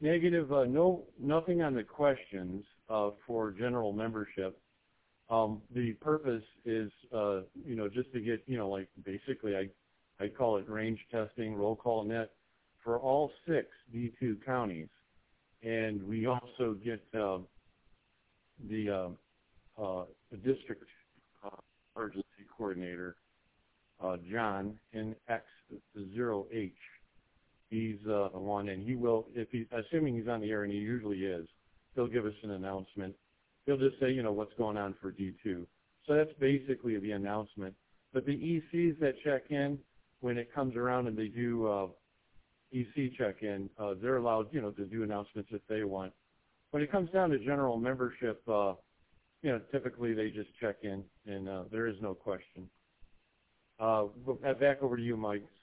Negative, nothing on the questions for general membership. The purpose is, just to get, like basically I call it range testing, roll call net for all 6 D2 counties. And we also get the district emergency coordinator, John, in X0H. He's the one, and he will, assuming he's on the air, and he usually is, he'll give us an announcement. He'll just say, what's going on for D2. So that's basically the announcement. But the ECs that check in, when it comes around and they do EC check-in, they're allowed, to do announcements if they want. When it comes down to general membership, typically they just check in, and there is no question. Back over to you, Mike.